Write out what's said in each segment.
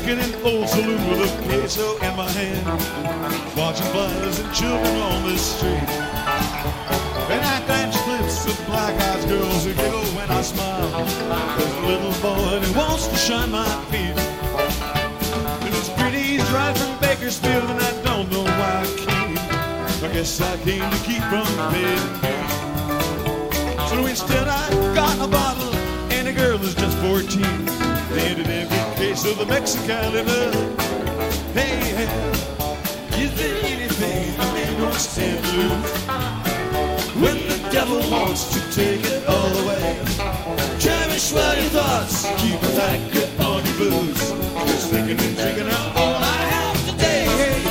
Drinking in an old saloon with a queso in my hand, watching flies and children on the street. And I catch a glimpse of black-eyed girls who giggle when I smile. There's a little boy who wants to shine my feet. And it's pretty, he's right from Bakersfield, and I don't know why I came. I guess I came to keep from paying fees. So instead I got a bottle, and the girl is just 14. They ended every case of the Mexicali love. Hey, hey, is there anything a man don't stand to lose? When the devil wants to take it all away, cherish well your thoughts, keep a tight grip on your booze. Just thinking and drinking out all I have today. Hey.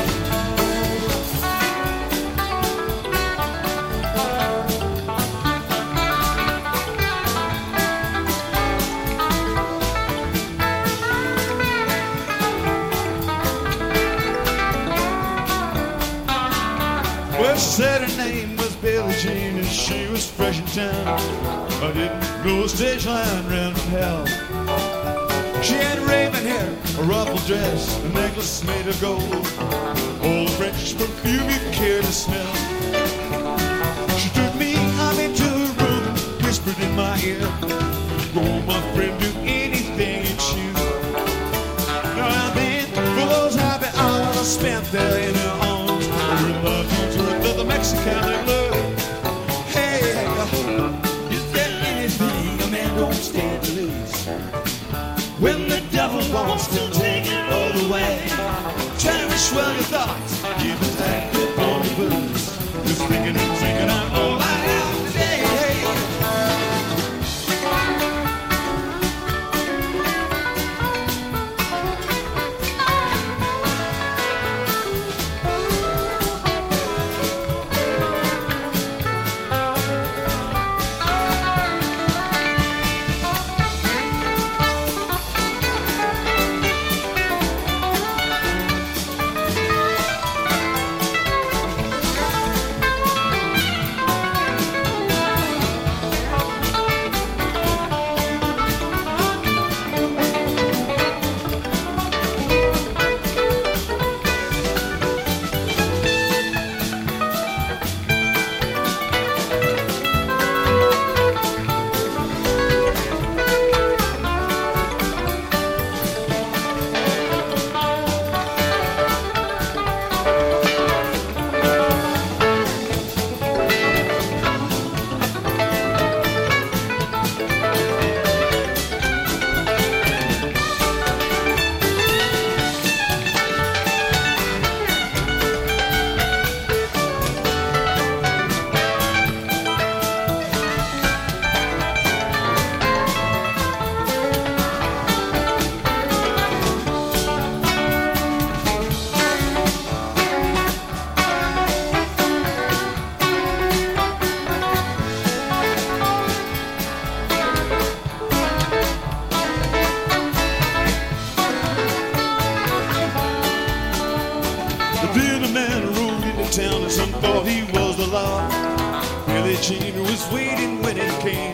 Well, she said her name was Billie Jean and she was fresh in town. I didn't know a stage line ran from hell. She had raven hair, a ruffled dress, a necklace made of gold, all the French perfume you care to smell. She took me up into her room and whispered in my ear, "Go, my friend, do anything you choose." Now I've been for those happy hours I spent there in her arms, in love to the Mexicali love. Hey, is there anything a man don't stand to lose? When the devil wants to take it all away, cherish well your thoughts, keep a tight grip on the booze. Just thinking and drinking out all I have today. Then a man rode into town and some thought he was the law. Billie Jean was waiting when it came.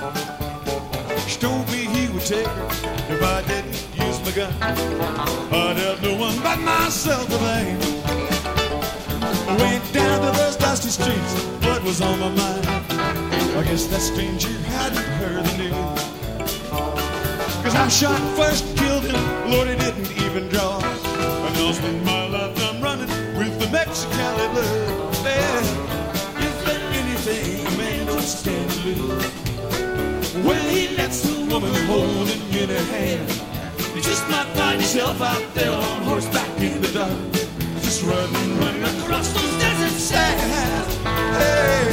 She told me he would take her if I didn't use my gun. I'd have no one but myself to blame. I went down to those dusty streets, blood was on my mind. I guess that stranger hadn't heard the news. 'Cause I shot first, killed him, Lord, he didn't even draw. I know spend my lifetime running with the Mexicali blood. Yeah. Is there anything a man don't stand to lose? When he lets the woman hold him in her hand, you just might find yourself out there on horseback in the dark, just running across those desert sands. Hey.